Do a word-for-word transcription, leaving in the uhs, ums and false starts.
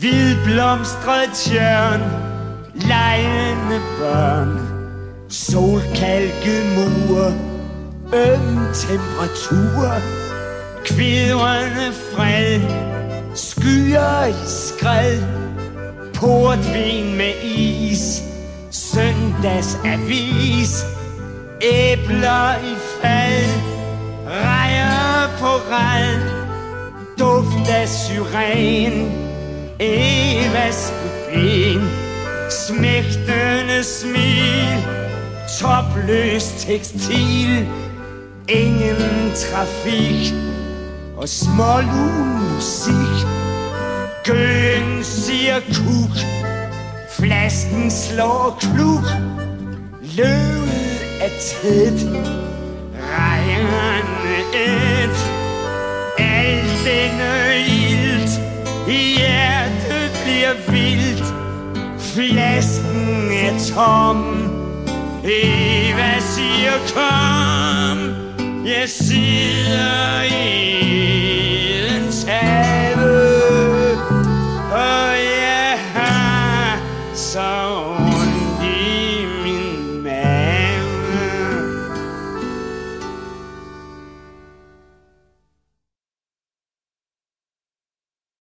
hvidblomstret tjørn, legende børn, solkalket mur, øm temperatur, kvidrende fred, skyer i skred, portvin med is, søndagsavis, æbler i fad, rejer på rad, duft af syren, Evas ben, smægtende smil, topløs tekstil, ingen trafik og smålun musik. Gøen siger kuk, flasken slår kluk, løvet er tæt, rejerne et. Al denne ilt i hjertet bliver vildt, flasken er tom. Eva siger kom, jeg siger